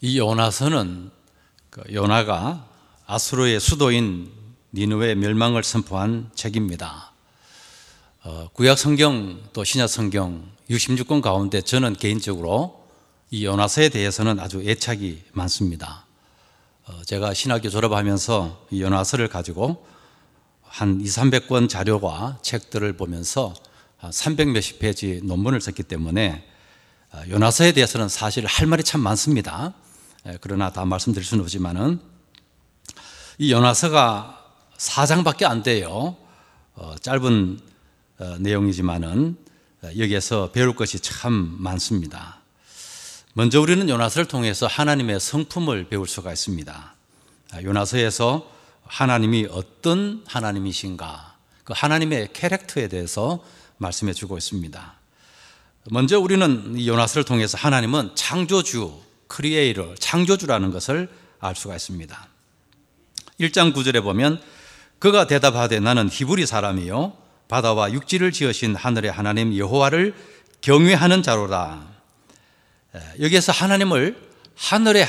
이 요나서는 요나가 아수르의 수도인 니느웨 멸망을 선포한 책입니다. 구약 성경 또 신약 성경 66권 가운데 저는 개인적으로 이 요나서에 대해서는 아주 애착이 많습니다. 제가 신학교 졸업하면서 이 요나서를 가지고 한 200~300권 자료와 책들을 보면서 300 몇십 페이지 논문을 썼기 때문에 요나서에 대해서는 사실 할 말이 참 많습니다. 그러나 다 말씀드릴 수는 없지만은 이 요나서가 4장밖에 안 돼요. 짧은 내용이지만은 여기에서 배울 것이 참 많습니다. 먼저 우리는 요나서를 통해서 하나님의 성품을 배울 수가 있습니다. 요나서에서 하나님이 어떤 하나님이신가, 그 하나님의 캐릭터에 대해서 말씀해 주고 있습니다. 먼저 우리는 이 요나서를 통해서 하나님은 창조주, 크리에이터, 창조주라는 것을 알 수가 있습니다. 1장 9절에 보면 그가 대답하되 나는 히브리 사람이요 바다와 육지를 지으신 하늘의 하나님 여호와를 경외하는 자로라. 여기에서 하나님을 하늘의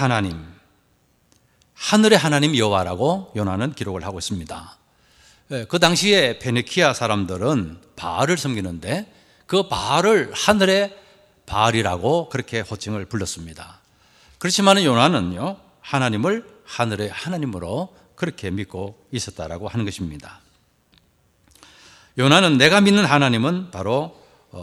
하나님 여호와라고 요나는 기록을 하고 있습니다. 그 당시에 페니키아 사람들은 바알을 섬기는데 그 바알을 하늘의 바알이라고 그렇게 호칭을 불렀습니다. 그렇지만 요나는요 하나님을 하늘의 하나님으로 그렇게 믿고 있었다라고 하는 것입니다. 요나는 내가 믿는 하나님은 바로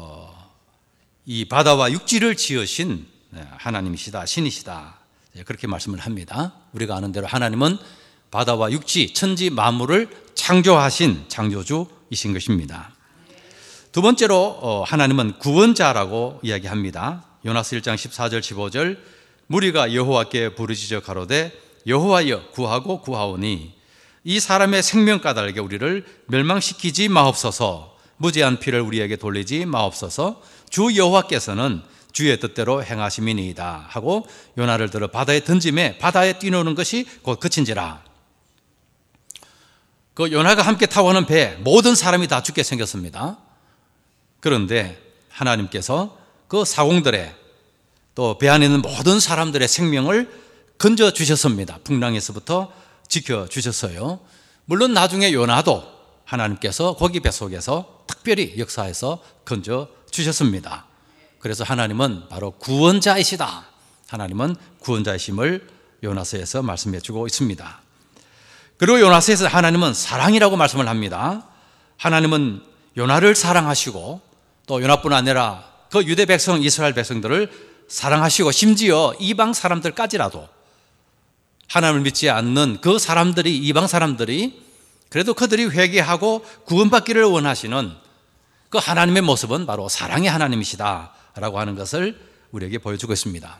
이 바다와 육지를 지으신 하나님이시다, 신이시다, 그렇게 말씀을 합니다. 우리가 아는 대로 하나님은 바다와 육지, 천지 만물을 창조하신 창조주이신 것입니다. 두 번째로 하나님은 구원자라고 이야기합니다. 요나서 1장 14절 15절 무리가 여호와께 부르짖어 가로되 여호와여 구하고 구하오니 이 사람의 생명 까닭에 우리를 멸망시키지 마옵소서. 무죄한 피를 우리에게 돌리지 마옵소서. 주 여호와께서는 주의 뜻대로 행하심이니이다 하고 요나를 들어 바다에 던짐에 바다에 뛰노는 것이 곧 그친지라. 그 요나가 함께 타고 오는 배에 모든 사람이 다 죽게 생겼습니다. 그런데 하나님께서 그 사공들의 또 배 안에 있는 모든 사람들의 생명을 건져 주셨습니다. 풍랑에서부터 지켜 주셨어요. 물론 나중에 요나도 하나님께서 거기 배 속에서 특별히 역사해서 건져 주셨습니다. 그래서 하나님은 바로 구원자이시다. 하나님은 구원자이심을 요나서에서 말씀해 주고 있습니다. 그리고 요나서에서 하나님은 사랑이라고 말씀을 합니다. 하나님은 요나를 사랑하시고 또 요나뿐 아니라 그 유대 백성 이스라엘 백성들을 사랑하시고 심지어 이방 사람들까지라도 하나님을 믿지 않는 그 사람들이, 이방 사람들이 그래도 그들이 회개하고 구원받기를 원하시는 그 하나님의 모습은 바로 사랑의 하나님이시다라고 하는 것을 우리에게 보여주고 있습니다.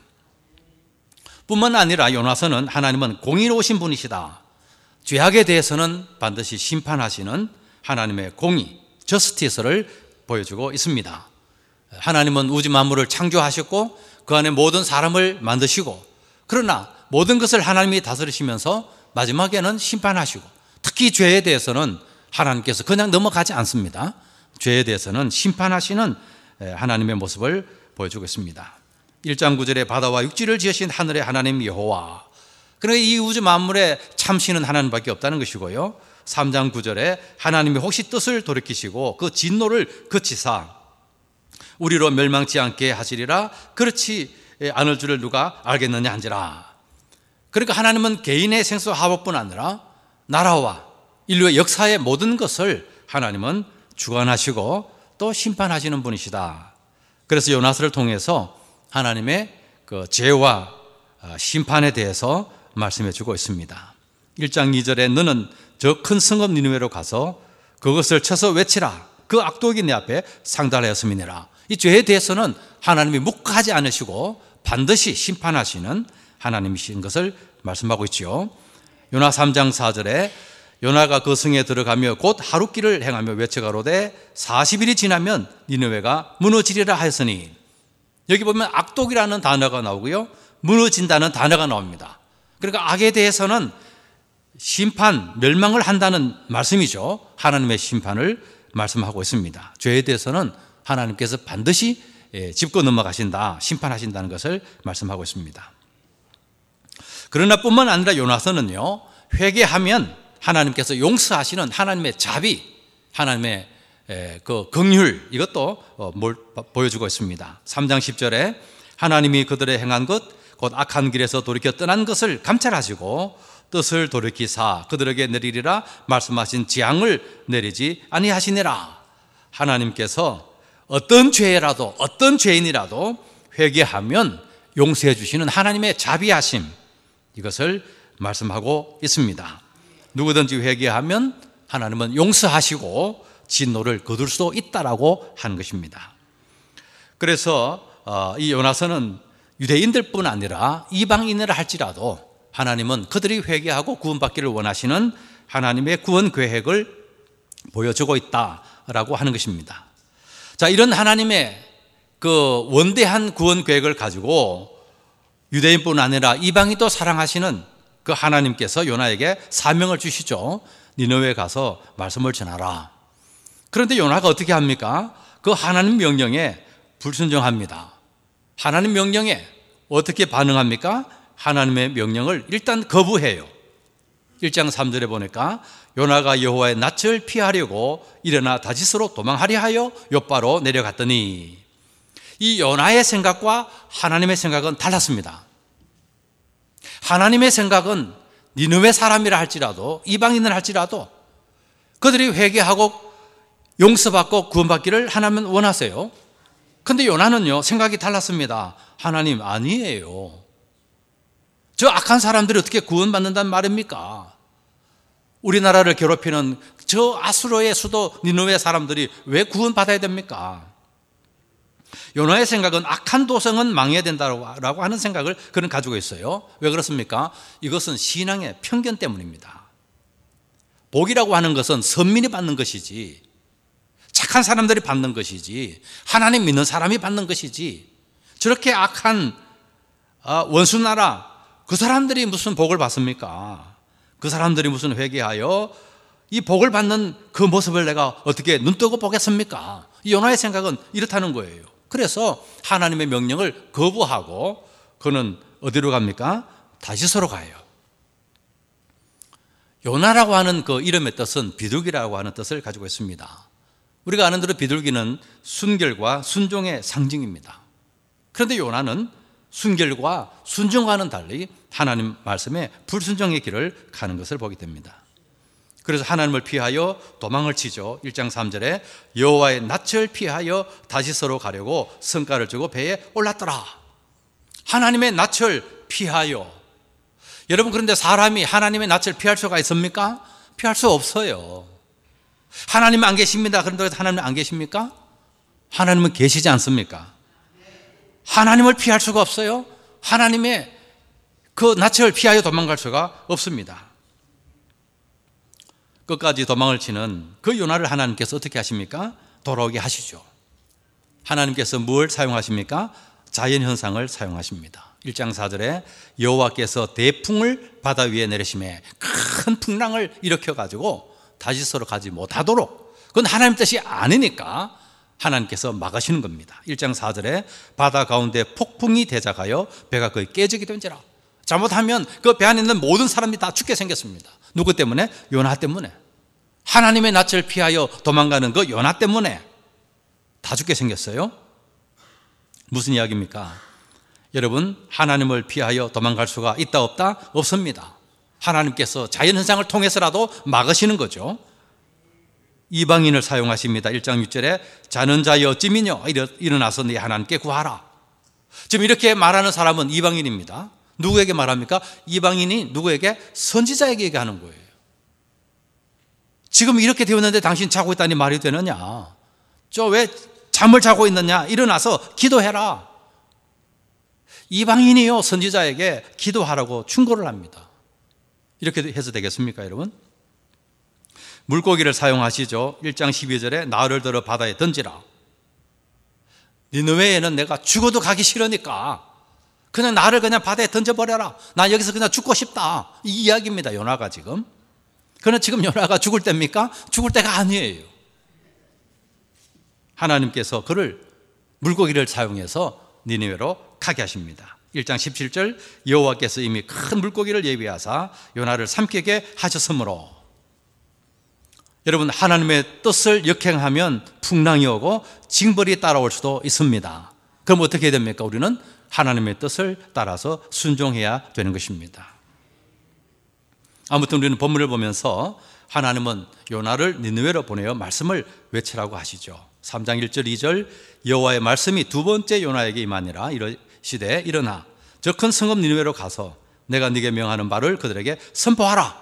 뿐만 아니라 요나서는 하나님은 공의로우신 분이시다. 죄악에 대해서는 반드시 심판하시는 하나님의 공의, 저스티스를 보여주고 있습니다. 하나님은 우주 만물을 창조하셨고 그 안에 모든 사람을 만드시고 그러나 모든 것을 하나님이 다스리시면서 마지막에는 심판하시고 특히 죄에 대해서는 하나님께서 그냥 넘어가지 않습니다. 죄에 대해서는 심판하시는 하나님의 모습을 보여주고 있습니다. 1장 9절에 바다와 육지를 지으신 하늘의 하나님 여호와, 그러니까 이 우주 만물에 참신은 하나님밖에 없다는 것이고요. 3장 9절에 하나님이 혹시 뜻을 돌이키시고 그 진노를 그치사 우리로 멸망치 않게 하시리라 그렇지 않을 줄을 누가 알겠느냐 한지라. 그러니까 하나님은 개인의 생사화복뿐 아니라 나라와 인류의 역사의 모든 것을 하나님은 주관하시고 또 심판하시는 분이시다. 그래서 요나서를 통해서 하나님의 그 죄와 심판에 대해서 말씀해 주고 있습니다. 1장 2절에 너는 저 큰 성읍 니느웨로 가서 그것을 쳐서 외치라. 그 악독이 내 앞에 상달하였음이니라. 이 죄에 대해서는 하나님이 묵하지 않으시고 반드시 심판하시는 하나님이신 것을 말씀하고 있죠. 요나 3장 4절에 요나가 그 성에 들어가며 곧 하룻길을 행하며 외쳐가로되 40일이 지나면 니느웨가 무너지리라 하였으니, 여기 보면 악독이라는 단어가 나오고요, 무너진다는 단어가 나옵니다. 그러니까 악에 대해서는 심판, 멸망을 한다는 말씀이죠. 하나님의 심판을 말씀하고 있습니다. 죄에 대해서는 하나님께서 반드시 짚고 넘어가신다, 심판하신다는 것을 말씀하고 있습니다. 그러나 뿐만 아니라 요나서는요, 회개하면 하나님께서 용서하시는 하나님의 자비, 하나님의 그 긍휼, 이것도 보여주고 있습니다. 3장 10절에 하나님이 그들의 행한 것, 곧 악한 길에서 돌이켜 떠난 것을 감찰하시고 뜻을 돌이키사 그들에게 내리리라 말씀하신 재앙을 내리지 아니하시니라. 하나님께서 어떤 죄라도, 어떤 죄인이라도 회개하면 용서해 주시는 하나님의 자비하심, 이것을 말씀하고 있습니다. 누구든지 회개하면 하나님은 용서하시고 진노를 거둘 수 있다라고 하는 것입니다. 그래서 이 요나서는 유대인들뿐 아니라 이방인이라 할지라도 하나님은 그들이 회개하고 구원받기를 원하시는 하나님의 구원 계획을 보여주고 있다라고 하는 것입니다. 자, 이런 하나님의 그 원대한 구원 계획을 가지고 유대인뿐 아니라 이방인도 사랑하시는 그 하나님께서 요나에게 사명을 주시죠. 니느웨에 가서 말씀을 전하라. 그런데 요나가 어떻게 합니까? 그 하나님 명령에 불순종합니다. 하나님 명령에 어떻게 반응합니까? 하나님의 명령을 일단 거부해요. 1장 3절에 보니까 요나가 여호와의 낯을 피하려고 일어나 다시스로 도망하려 하여 욥바로 내려갔더니, 이 요나의 생각과 하나님의 생각은 달랐습니다. 하나님의 생각은 니느웨 사람이라 할지라도, 이방인을 할지라도 그들이 회개하고 용서받고 구원받기를 하나님은 원하세요. 그런데 요나는요, 생각이 달랐습니다. 하나님, 아니에요. 저 악한 사람들이 어떻게 구원받는다는 말입니까? 우리나라를 괴롭히는 저 아수르의 수도 니느웨 사람들이 왜 구원받아야 됩니까? 요나의 생각은 악한 도성은 망해야 된다고 하는 생각을 그는 가지고 있어요. 왜 그렇습니까? 이것은 신앙의 편견 때문입니다. 복이라고 하는 것은 선민이 받는 것이지, 착한 사람들이 받는 것이지, 하나님 믿는 사람이 받는 것이지, 저렇게 악한 원수나라 그 사람들이 무슨 복을 받습니까? 그 사람들이 무슨 회개하여 이 복을 받는 그 모습을 내가 어떻게 눈뜨고 보겠습니까? 이 요나의 생각은 이렇다는 거예요. 그래서 하나님의 명령을 거부하고 그는 어디로 갑니까? 다시스로 가요. 요나라고 하는 그 이름의 뜻은 비둘기라고 하는 뜻을 가지고 있습니다. 우리가 아는 대로 비둘기는 순결과 순종의 상징입니다. 그런데 요나는 순결과 순종과는 달리 하나님 말씀에 불순종의 길을 가는 것을 보게 됩니다. 그래서 하나님을 피하여 도망을 치죠. 1장 3절에 여호와의 낯을 피하여 다시스로 가려고 성과를 주고 배에 올랐더라. 하나님의 낯을 피하여. 여러분, 그런데 사람이 하나님의 낯을 피할 수가 있습니까? 피할 수 없어요. 하나님 안 계십니다. 그런데 하나님 안 계십니까? 하나님은 계시지 않습니까? 하나님을 피할 수가 없어요. 하나님의 그 낯을 피하여 도망갈 수가 없습니다. 끝까지 도망을 치는 그 요나를 하나님께서 어떻게 하십니까? 돌아오게 하시죠. 하나님께서 뭘 사용하십니까? 자연현상을 사용하십니다. 1장 4절에 여호와께서 대풍을 바다 위에 내리심에 큰 풍랑을 일으켜가지고 다시스로 가지 못하도록, 그건 하나님 뜻이 아니니까 하나님께서 막으시는 겁니다. 1장 4절에 바다 가운데 폭풍이 대작하여 배가 거의 깨지게 된지라. 잘못하면 그 배 안에 있는 모든 사람이 다 죽게 생겼습니다. 누구 때문에? 요나 때문에. 하나님의 낯을 피하여 도망가는 그 요나 때문에 다 죽게 생겼어요. 무슨 이야기입니까? 여러분, 하나님을 피하여 도망갈 수가 있다 없다? 없습니다. 하나님께서 자연현상을 통해서라도 막으시는 거죠. 이방인을 사용하십니다. 1장 6절에 자는 자여 어찌 미뇨 일어나서 네 하나님께 구하라. 지금 이렇게 말하는 사람은 이방인입니다. 누구에게 말합니까? 이방인이 누구에게? 선지자에게 얘기하는 거예요. 지금 이렇게 되었는데 당신 자고 있다니 말이 되느냐? 저 왜 잠을 자고 있느냐? 일어나서 기도해라. 이방인이요, 선지자에게 기도하라고 충고를 합니다. 이렇게 해서 되겠습니까, 여러분? 물고기를 사용하시죠. 1장 12절에 나를 들어 바다에 던지라. 니느웨에는 내가 죽어도 가기 싫으니까 그냥 나를 그냥 바다에 던져버려라. 나 여기서 그냥 죽고 싶다. 이 이야기입니다, 요나가 지금. 그러나 지금 요나가 죽을 때입니까? 죽을 때가 아니에요. 하나님께서 그를 물고기를 사용해서 니느웨로 가게 하십니다. 1장 17절 여호와께서 이미 큰 물고기를 예비하사 요나를 삼키게 하셨으므로. 여러분, 하나님의 뜻을 역행하면 풍랑이 오고 징벌이 따라올 수도 있습니다. 그럼 어떻게 해야 됩니까? 우리는 하나님의 뜻을 따라서 순종해야 되는 것입니다. 아무튼 우리는 본문을 보면서 하나님은 요나를 니느웨로 보내어 말씀을 외치라고 하시죠. 3장 1절 2절 여호와의 말씀이 두 번째 요나에게 임하니라. 이르시되 일어나 저 큰 성읍 니느웨로 가서 내가 네게 명하는 바를 그들에게 선포하라.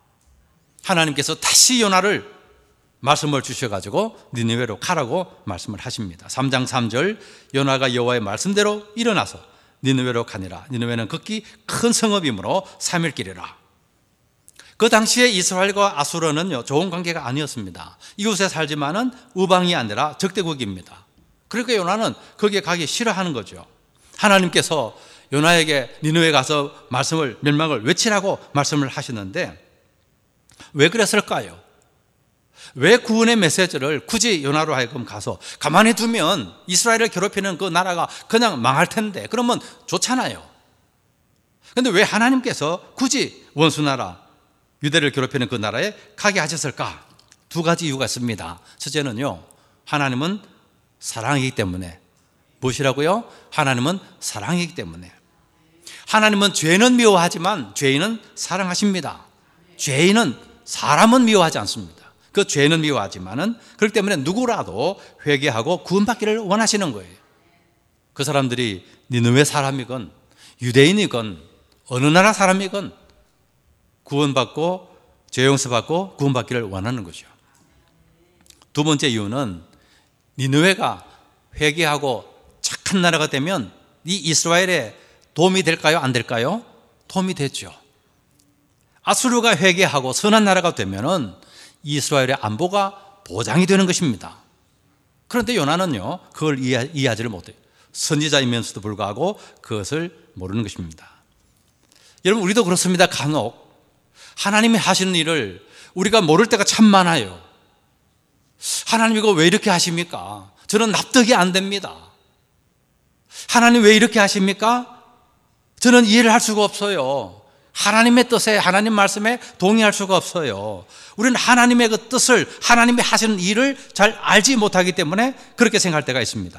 하나님께서 다시 요나를 말씀을 주셔가지고 니느웨로 가라고 말씀을 하십니다. 3장 3절 요나가 여호와의 말씀대로 일어나서 니느웨로 가니라. 니느웨는 극히 큰 성읍이므로 3일 길이라. 그 당시에 이스라엘과 아수르는요, 좋은 관계가 아니었습니다. 이웃에 살지만은 우방이 아니라 적대국입니다. 그러니까 요나는 거기에 가기 싫어하는 거죠. 하나님께서 요나에게 니느웨 가서 멸망을 외치라고 말씀을 하시는데 왜 그랬을까요? 왜 구원의 메시지를 굳이 요나로 하여금 가서 가만히 두면 이스라엘을 괴롭히는 그 나라가 그냥 망할 텐데 그러면 좋잖아요. 그런데 왜 하나님께서 굳이 원수나라 유대를 괴롭히는 그 나라에 가게 하셨을까? 두 가지 이유가 있습니다. 첫째는요, 하나님은 사랑이기 때문에. 무엇이라고요? 하나님은 사랑이기 때문에. 하나님은 죄는 미워하지만 죄인은 사랑하십니다. 죄인은 사람은 미워하지 않습니다. 그 죄는 미워하지만은 그렇기 때문에 누구라도 회개하고 구원받기를 원하시는 거예요. 그 사람들이 니느웨 사람이건 유대인이건 어느 나라 사람이건 구원받고 죄 용서받고 구원받기를 원하는 거죠. 두 번째 이유는 니느웨가 회개하고 착한 나라가 되면 이 이스라엘에 도움이 될까요? 안 될까요? 도움이 되죠. 아수르가 회개하고 선한 나라가 되면은 이스라엘의 안보가 보장이 되는 것입니다. 그런데 요나는요, 그걸 이해하지를 못해요. 선지자이면서도 불구하고 그것을 모르는 것입니다. 여러분, 우리도 그렇습니다. 간혹 하나님이 하시는 일을 우리가 모를 때가 참 많아요. 하나님 이거 왜 이렇게 하십니까? 저는 납득이 안 됩니다. 하나님 왜 이렇게 하십니까? 저는 이해를 할 수가 없어요. 하나님의 뜻에, 하나님 말씀에 동의할 수가 없어요. 우리는 하나님의 그 뜻을, 하나님이 하시는 일을 잘 알지 못하기 때문에 그렇게 생각할 때가 있습니다.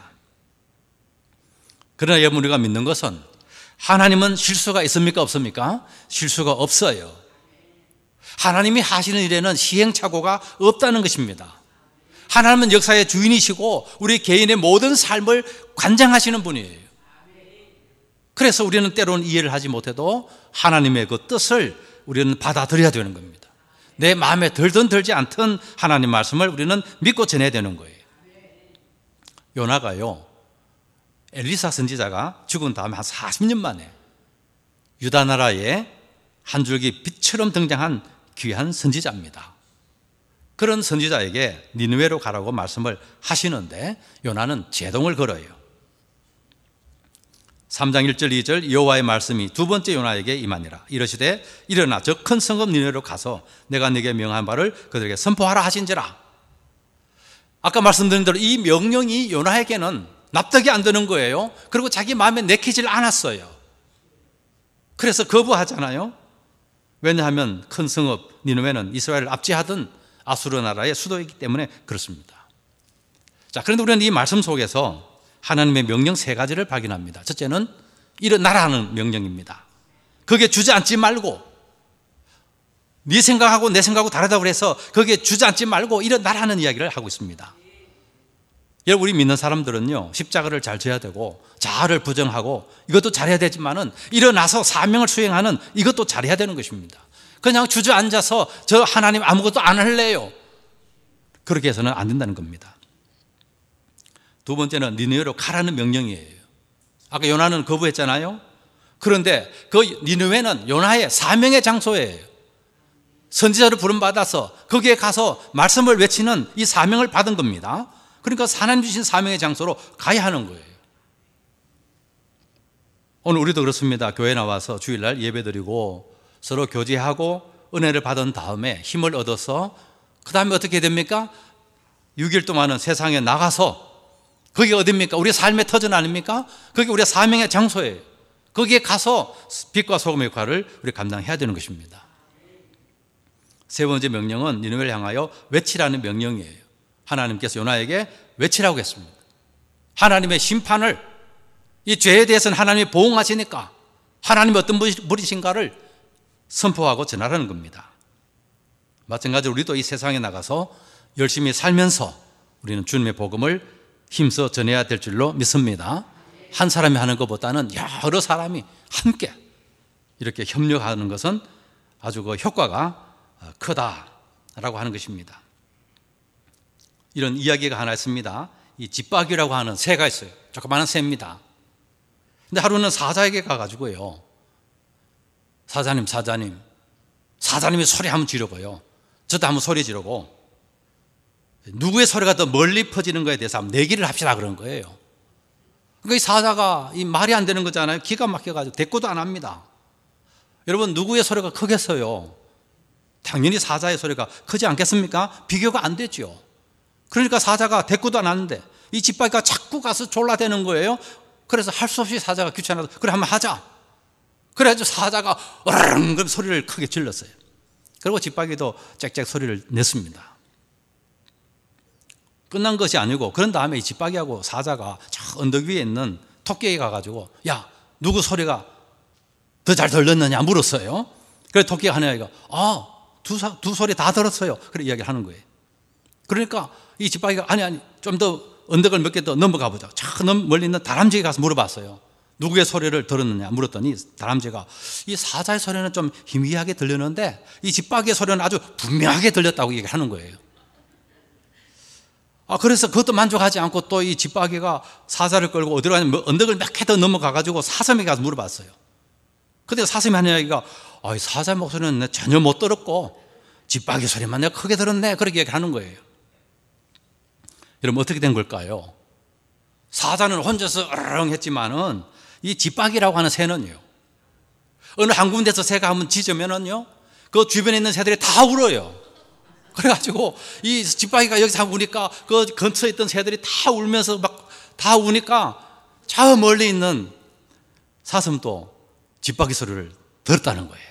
그러나 여러분, 우리가 믿는 것은 하나님은 실수가 있습니까? 없습니까? 실수가 없어요. 하나님이 하시는 일에는 시행착오가 없다는 것입니다. 하나님은 역사의 주인이시고 우리 개인의 모든 삶을 관장하시는 분이에요. 그래서 우리는 때로는 이해를 하지 못해도 하나님의 그 뜻을 우리는 받아들여야 되는 겁니다. 내 마음에 들든 들지 않든 하나님 말씀을 우리는 믿고 전해야 되는 거예요. 요나가요, 엘리사 선지자가 죽은 다음에 한 40년 만에 유다 나라에 한 줄기 빛처럼 등장한 귀한 선지자입니다. 그런 선지자에게 니느웨로 가라고 말씀을 하시는데 요나는 제동을 걸어요. 3장 1절 2절 여호와의 말씀이 두 번째 요나에게 임하니라. 이르시되 일어나 저 큰 성읍 니느웨로 가서 내가 네게 명한 바를 그들에게 선포하라 하신지라. 아까 말씀드린 대로 이 명령이 요나에게는 납득이 안 되는 거예요. 그리고 자기 마음에 내키질 않았어요. 그래서 거부하잖아요. 왜냐하면 큰 성읍 니느웨는 이스라엘을 압제하던 아수르 나라의 수도이기 때문에 그렇습니다. 자, 그런데 우리는 이 말씀 속에서 하나님의 명령 세 가지를 발견합니다. 첫째는 일어나라는 명령입니다. 거기에 주저앉지 말고, 네 생각하고 내 생각하고 다르다고 해서 거기에 주저앉지 말고 일어나라는 이야기를 하고 있습니다. 여러분, 우리 믿는 사람들은요, 십자가를 잘 져야 되고 자아를 부정하고 이것도 잘해야 되지만은 일어나서 사명을 수행하는 이것도 잘해야 되는 것입니다. 그냥 주저앉아서 저 하나님 아무것도 안 할래요, 그렇게 해서는 안 된다는 겁니다. 두 번째는 니느웨로 가라는 명령이에요. 아까 요나는 거부했잖아요. 그런데 그 니느웨는 요나의 사명의 장소예요. 선지자를 부름받아서 거기에 가서 말씀을 외치는 이 사명을 받은 겁니다. 그러니까 하나님 주신 사명의 장소로 가야 하는 거예요. 오늘 우리도 그렇습니다. 교회 나와서 주일날 예배드리고 서로 교제하고 은혜를 받은 다음에 힘을 얻어서 그 다음에 어떻게 됩니까? 6일 동안은 세상에 나가서, 그게 어딥니까? 우리 삶의 터전 아닙니까? 그게 우리의 사명의 장소예요. 거기에 가서 빛과 소금의 역할을 우리 감당해야 되는 것입니다. 세 번째 명령은 니느웨를 향하여 외치라는 명령이에요. 하나님께서 요나에게 외치라고 했습니다. 하나님의 심판을, 이 죄에 대해서는 하나님이 보응하시니까 하나님이 어떤 분이신가를 선포하고 전하라는 겁니다. 마찬가지로 우리도 이 세상에 나가서 열심히 살면서 우리는 주님의 복음을 힘써 전해야 될 줄로 믿습니다. 한 사람이 하는 것보다는 여러 사람이 함께 이렇게 협력하는 것은 아주 그 효과가 크다라고 하는 것입니다. 이런 이야기가 하나 있습니다. 이 집박이라고 하는 새가 있어요. 조그마한 새입니다. 근데 하루는 사자에게 가가지고요, 사자님이 소리 한번 지르고요, 저도 한번 소리 지르고 누구의 소리가 더 멀리 퍼지는 거에 대해서 한번 내기를 합시다 그런 거예요. 그러니까 이 사자가 이 말이 안 되는 거잖아요. 기가 막혀가지고 대꾸도 안 합니다. 여러분, 누구의 소리가 크겠어요? 당연히 사자의 소리가 크지 않겠습니까? 비교가 안 되죠. 그러니까 사자가 대꾸도 안 하는데 이 집박이가 자꾸 가서 졸라대는 거예요. 그래서 할 수 없이 사자가 귀찮아서 그래 한번 하자. 그래가지고 사자가 어르릉 소리를 크게 질렀어요. 그리고 집박이도 짹짹 소리를 냈습니다. 끝난 것이 아니고, 그런 다음에 이 집박이하고 사자가 저 언덕 위에 있는 토끼에 가가지고 야, 누구 소리가 더 잘 들렸느냐 물었어요. 그래서 토끼가 하나가 두 소리 다 들었어요. 그래 이야기를 하는 거예요. 그러니까 이 집박이가 아니 좀 더 언덕을 몇 개 더 넘어가 보자. 저 멀리 있는 다람쥐에 가서 물어봤어요. 누구의 소리를 들었느냐 물었더니 다람쥐가 이 사자의 소리는 좀 희미하게 들렸는데 이 집박이의 소리는 아주 분명하게 들렸다고 얘기하는 거예요. 그래서 그것도 만족하지 않고 또 이 집박이가 사자를 끌고 어디로 가냐면 언덕을 몇 개 더 넘어가 가지고 사슴에게 가서 물어봤어요. 근데 사슴이 하는 이야기가 사자 목소리는 내가 전혀 못 들었고 집박이 소리만 내가 크게 들었네, 그렇게 얘기하는 거예요. 여러분, 어떻게 된 걸까요? 사자는 혼자서 어르릉 했지만은 이 집박이라고 하는 새는요, 어느 한 군데서 새가 한번 짖으면은요, 그 주변에 있는 새들이 다 울어요. 그래가지고 이 집박이가 여기서 한번 우니까 그 근처에 있던 새들이 다 울면서 막 다 우니까 저 멀리 있는 사슴도 집박이 소리를 들었다는 거예요.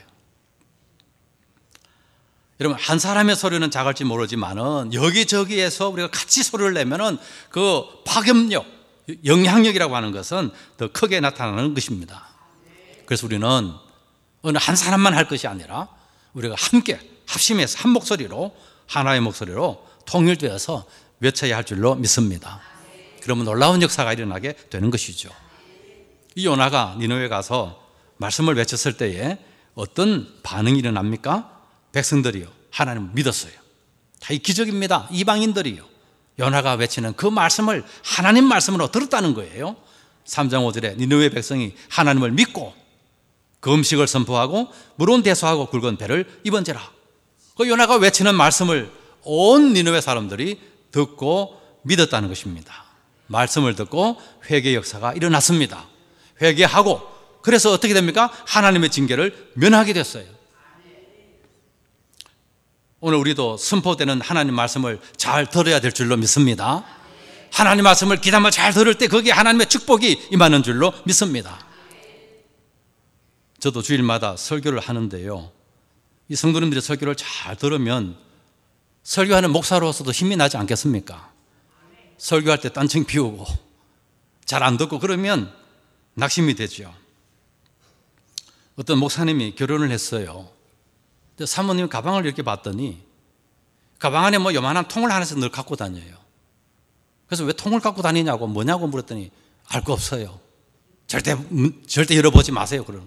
여러분, 한 사람의 소리는 작을지 모르지만은 여기저기에서 우리가 같이 소리를 내면은 그 파급력, 영향력이라고 하는 것은 더 크게 나타나는 것입니다. 그래서 우리는 어느 한 사람만 할 것이 아니라 우리가 함께 합심해서 한 목소리로, 하나의 목소리로 통일되어서 외쳐야 할 줄로 믿습니다. 그러면 놀라운 역사가 일어나게 되는 것이죠. 이 요나가 니느웨에 가서 말씀을 외쳤을 때에 어떤 반응이 일어납니까? 백성들이요, 하나님을 믿었어요. 다 이 기적입니다. 이방인들이요, 요나가 외치는 그 말씀을 하나님 말씀으로 들었다는 거예요. 3장 5절에 니느웨 백성이 하나님을 믿고 그 음식을 선포하고 물은 대소하고 굵은 배를 입은지라. 그 요나가 외치는 말씀을 온 니느웨 사람들이 듣고 믿었다는 것입니다. 말씀을 듣고 회개 역사가 일어났습니다. 회개하고 그래서 어떻게 됩니까? 하나님의 징계를 면하게 됐어요. 오늘 우리도 선포되는 하나님 말씀을 잘 들어야 될 줄로 믿습니다. 하나님 말씀을 귀담아 잘 들을 때 거기에 하나님의 축복이 임하는 줄로 믿습니다. 저도 주일마다 설교를 하는데요, 이 성도님들이 설교를 잘 들으면 설교하는 목사로서도 힘이 나지 않겠습니까? 설교할 때 딴청 피우고 잘 안 듣고 그러면 낙심이 되죠. 어떤 목사님이 결혼을 했어요. 사모님 가방을 이렇게 봤더니 가방 안에 뭐 요만한 통을 하나씩 늘 갖고 다녀요. 그래서 왜 통을 갖고 다니냐고, 뭐냐고 물었더니 알 거 없어요. 절대 열어보지 마세요. 그런.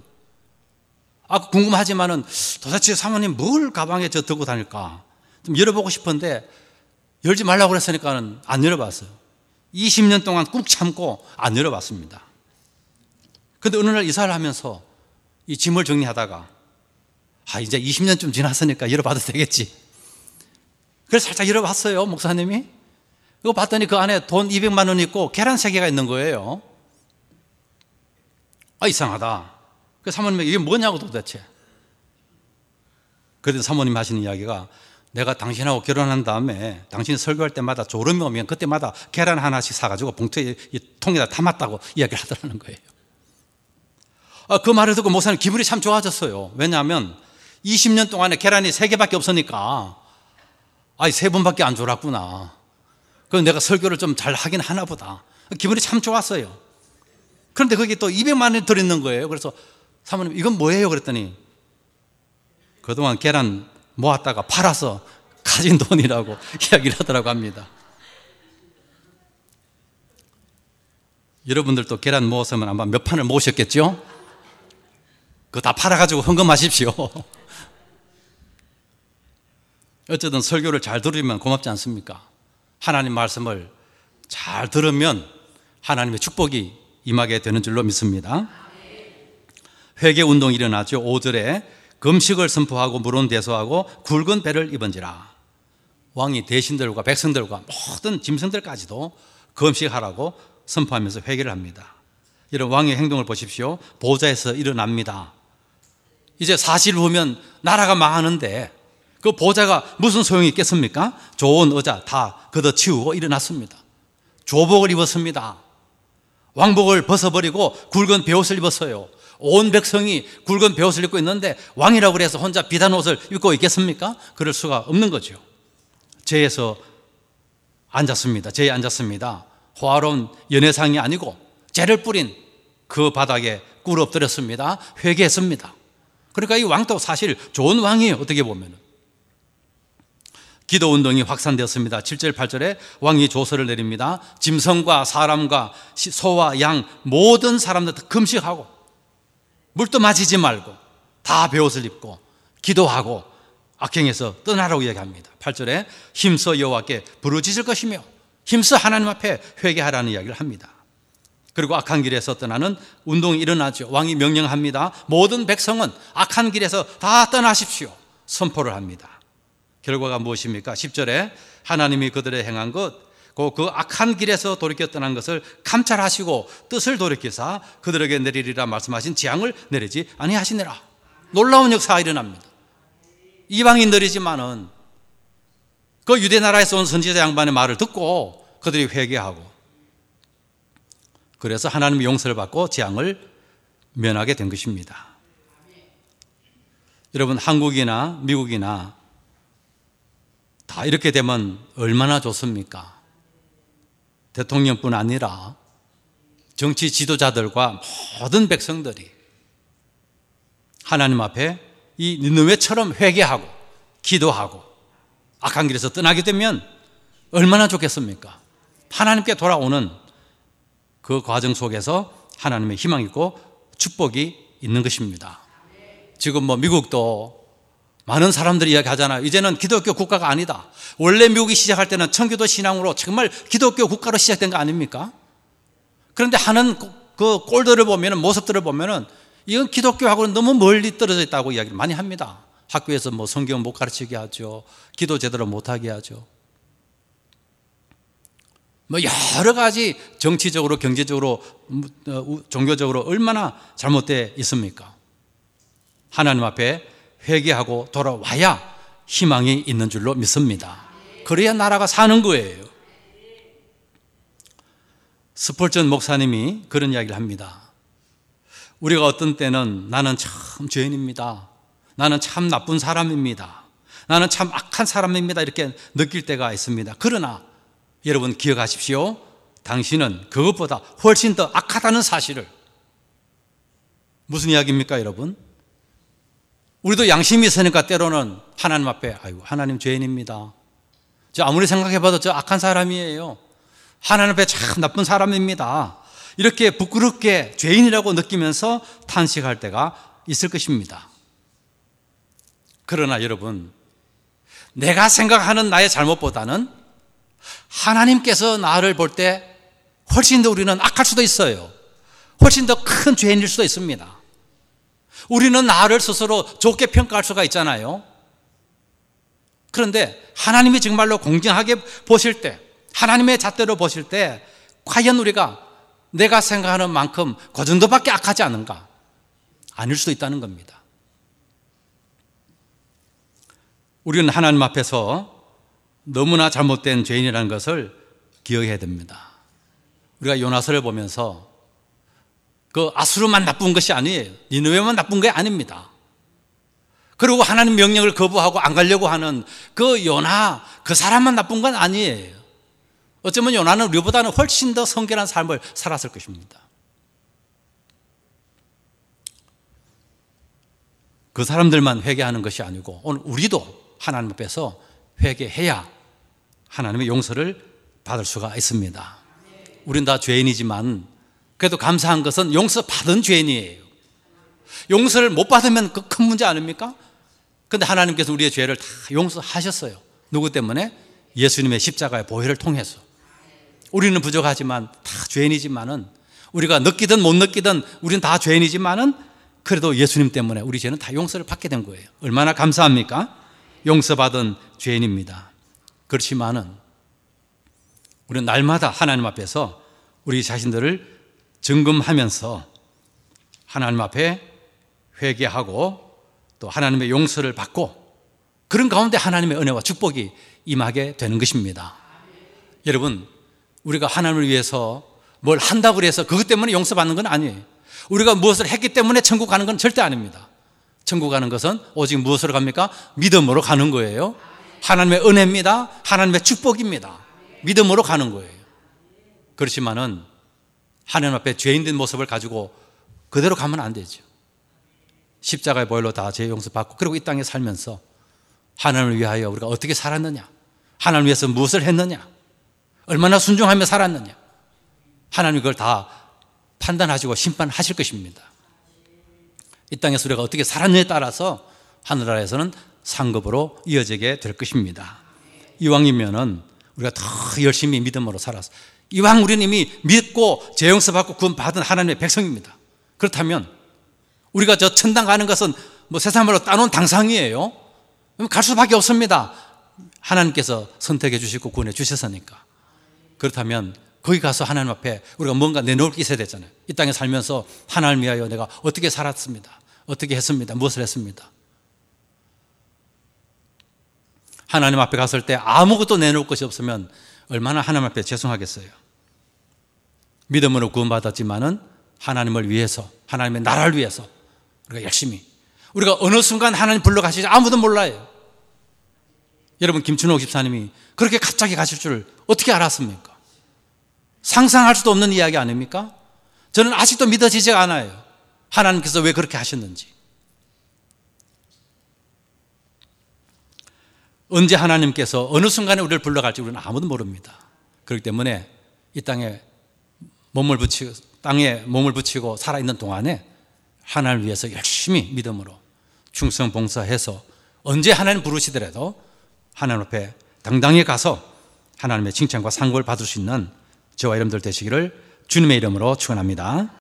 궁금하지만은 도대체 사모님 뭘 가방에 저 들고 다닐까? 좀 열어보고 싶은데 열지 말라고 그랬으니까는 안 열어봤어요. 20년 동안 꾹 참고 안 열어봤습니다. 근데 어느 날 이사를 하면서 이 짐을 정리하다가 이제 20년쯤 지났으니까 열어봐도 되겠지. 그래서 살짝 열어봤어요, 목사님이. 이거 봤더니 그 안에 돈 200만 원 있고 계란 3개가 있는 거예요. 이상하다. 그 사모님이 이게 뭐냐고 도대체. 그래도 사모님 하시는 이야기가 내가 당신하고 결혼한 다음에 당신이 설교할 때마다 졸음이 오면 그때마다 계란 하나씩 사가지고 봉투에 이 통에다 담았다고 이야기를 하더라는 거예요. 그 말을 듣고 목사님 기분이 참 좋아졌어요. 왜냐하면 20년 동안에 계란이 3개밖에 없으니까 3번밖에 안 졸았구나. 그럼 내가 설교를 좀 잘 하긴 하나 보다. 기분이 참 좋았어요. 그런데 거기 또 200만 원이 들어있는 거예요. 그래서 사모님 이건 뭐예요? 그랬더니 그동안 계란 모았다가 팔아서 가진 돈이라고 이야기를 하더라고 합니다. 여러분들도 계란 모았으면 아마 몇 판을 모으셨겠죠? 그거 다 팔아가지고 헌금하십시오. 어쨌든 설교를 잘 들으면 고맙지 않습니까? 하나님 말씀을 잘 들으면 하나님의 축복이 임하게 되는 줄로 믿습니다. 회개 운동이 일어나죠. 5절에 금식을 선포하고 물은 대소하고 굵은 배를 입은지라. 왕이 대신들과 백성들과 모든 짐승들까지도 금식하라고 선포하면서 회개를 합니다. 이런 왕의 행동을 보십시오. 보좌에서 일어납니다. 이제 사실을 보면 나라가 망하는데 그 보좌가 무슨 소용이 있겠습니까? 좋은 의자 다 걷어치우고 일어났습니다. 조복을 입었습니다. 왕복을 벗어버리고 굵은 베옷을 입었어요. 온 백성이 굵은 베옷을 입고 있는데 왕이라고 해서 혼자 비단 옷을 입고 있겠습니까? 그럴 수가 없는 거죠. 제에서 앉았습니다. 제에 앉았습니다. 호화로운 연회상이 아니고 죄를 뿌린 그 바닥에 꿇어 엎드렸습니다. 회개했습니다. 그러니까 이 왕도 사실 좋은 왕이에요. 어떻게 보면. 기도운동이 확산되었습니다. 7절 8절에 왕이 조서를 내립니다. 짐승과 사람과 소와 양 모든 사람들 다 금식하고 물도 마시지 말고 다 베옷을 입고 기도하고 악행에서 떠나라고 이야기합니다. 8절에 힘써 여호와께 부르짖을 것이며 힘써 하나님 앞에 회개하라는 이야기를 합니다. 그리고 악한 길에서 떠나는 운동이 일어나죠. 왕이 명령합니다. 모든 백성은 악한 길에서 다 떠나십시오. 선포를 합니다. 결과가 무엇입니까? 10절에 하나님이 그들의 행한 것, 그 악한 길에서 돌이켜 떠난 것을 감찰하시고 뜻을 돌이키사 그들에게 내리리라 말씀하신 재앙을 내리지 아니하시니라. 놀라운 역사가 일어납니다. 이방인들이지만은 그 유대 나라에서 온 선지자 양반의 말을 듣고 그들이 회개하고 그래서 하나님의 용서를 받고 재앙을 면하게 된 것입니다. 여러분, 한국이나 미국이나 다 이렇게 되면 얼마나 좋습니까? 대통령뿐 아니라 정치 지도자들과 모든 백성들이 하나님 앞에 이 니느웨처럼 회개하고 기도하고 악한 길에서 떠나게 되면 얼마나 좋겠습니까? 하나님께 돌아오는 그 과정 속에서 하나님의 희망이 있고 축복이 있는 것입니다. 지금 미국도 많은 사람들이 이야기하잖아요. 이제는 기독교 국가가 아니다. 원래 미국이 시작할 때는 청교도 신앙으로 정말 기독교 국가로 시작된 거 아닙니까? 그런데 하는 그 꼴들을 보면, 모습들을 보면 이건 기독교하고는 너무 멀리 떨어져 있다고 이야기를 많이 합니다. 학교에서 성경 못 가르치게 하죠. 기도 제대로 못하게 하죠. 여러 가지 정치적으로, 경제적으로, 종교적으로 얼마나 잘못되어 있습니까? 하나님 앞에 회개하고 돌아와야 희망이 있는 줄로 믿습니다. 그래야 나라가 사는 거예요. 스폴전 목사님이 그런 이야기를 합니다. 우리가 어떤 때는 나는 참 죄인입니다. 나는 참 나쁜 사람입니다. 나는 참 악한 사람입니다. 이렇게 느낄 때가 있습니다. 그러나 여러분 기억하십시오. 당신은 그것보다 훨씬 더 악하다는 사실을. 무슨 이야기입니까, 여러분? 우리도 양심이 있으니까 때로는 하나님 앞에 아이고 하나님 죄인입니다. 저 아무리 생각해봐도 저 악한 사람이에요. 하나님 앞에 참 나쁜 사람입니다. 이렇게 부끄럽게 죄인이라고 느끼면서 탄식할 때가 있을 것입니다. 그러나 여러분, 내가 생각하는 나의 잘못보다는 하나님께서 나를 볼 때 훨씬 더 우리는 악할 수도 있어요. 훨씬 더 큰 죄인일 수도 있습니다. 우리는 나를 스스로 좋게 평가할 수가 있잖아요. 그런데 하나님이 정말로 공정하게 보실 때, 하나님의 잣대로 보실 때 과연 우리가 내가 생각하는 만큼 그 정도밖에 악하지 않은가? 아닐 수도 있다는 겁니다. 우리는 하나님 앞에서 너무나 잘못된 죄인이라는 것을 기억해야 됩니다. 우리가 요나서를 보면서 그 아수르만 나쁜 것이 아니에요. 니느웨만 나쁜 게 아닙니다. 그리고 하나님 명령을 거부하고 안 가려고 하는 그 요나, 그 사람만 나쁜 건 아니에요. 어쩌면 요나는 우리보다는 훨씬 더 성결한 삶을 살았을 것입니다. 그 사람들만 회개하는 것이 아니고 오늘 우리도 하나님 앞에서 회개해야 하나님의 용서를 받을 수가 있습니다. 우린 다 죄인이지만 그래도 감사한 것은 용서받은 죄인이에요. 용서를 못 받으면 그 큰 문제 아닙니까? 그런데 하나님께서 우리의 죄를 다 용서하셨어요. 누구 때문에? 예수님의 십자가의 보혈을 통해서. 우리는 부족하지만 다 죄인이지만은, 우리가 느끼든 못 느끼든 우리는 다 죄인이지만은 그래도 예수님 때문에 우리 죄는 다 용서를 받게 된 거예요. 얼마나 감사합니까? 용서받은 죄인입니다. 그렇지만은 우리는 날마다 하나님 앞에서 우리 자신들을 점검하면서 하나님 앞에 회개하고 또 하나님의 용서를 받고 그런 가운데 하나님의 은혜와 축복이 임하게 되는 것입니다. 여러분, 우리가 하나님을 위해서 뭘 한다고 해서 그것 때문에 용서받는 건 아니에요. 우리가 무엇을 했기 때문에 천국 가는 건 절대 아닙니다. 천국 가는 것은 오직 무엇으로 갑니까? 믿음으로 가는 거예요. 하나님의 은혜입니다. 하나님의 축복입니다. 믿음으로 가는 거예요. 그렇지만은 하나님 앞에 죄인된 모습을 가지고 그대로 가면 안 되죠. 십자가의 보혈로 다 죄 용서받고 그리고 이 땅에 살면서 하나님을 위하여 우리가 어떻게 살았느냐, 하나님을 위해서 무엇을 했느냐, 얼마나 순종하며 살았느냐, 하나님 그걸 다 판단하시고 심판하실 것입니다. 이 땅에서 우리가 어떻게 살았느냐에 따라서 하늘나라에서는 상급으로 이어지게 될 것입니다. 이왕이면은 우리가 더 열심히 믿음으로 살아서, 이왕 우리는 이미 믿고 죄 용서받고 구원받은 하나님의 백성입니다. 그렇다면 우리가 저 천당 가는 것은 뭐 세상 말로 따놓은 당상이에요. 갈 수밖에 없습니다. 하나님께서 선택해 주시고 구원해 주셨으니까. 그렇다면 거기 가서 하나님 앞에 우리가 뭔가 내놓을 게 있어야 되잖아요. 이 땅에 살면서 하나님을 위하여 내가 어떻게 살았습니다, 어떻게 했습니다, 무엇을 했습니다. 하나님 앞에 갔을 때 아무것도 내놓을 것이 없으면 얼마나 하나님 앞에 죄송하겠어요. 믿음으로 구원받았지만은 하나님을 위해서, 하나님의 나라를 위해서 우리가 열심히, 우리가 어느 순간 하나님 불러가시지 아무도 몰라요. 여러분, 김춘옥 집사님이 그렇게 갑자기 가실 줄 어떻게 알았습니까? 상상할 수도 없는 이야기 아닙니까? 저는 아직도 믿어지지가 않아요. 하나님께서 왜 그렇게 하셨는지. 언제 하나님께서 어느 순간에 우리를 불러갈지 우리는 아무도 모릅니다. 그렇기 때문에 이 땅에 몸을 붙이고 살아있는 동안에 하나님을 위해서 열심히 믿음으로 충성 봉사해서 언제 하나님 부르시더라도 하나님 앞에 당당히 가서 하나님의 칭찬과 상급을 받을 수 있는 저와 여러분들 되시기를 주님의 이름으로 축원합니다.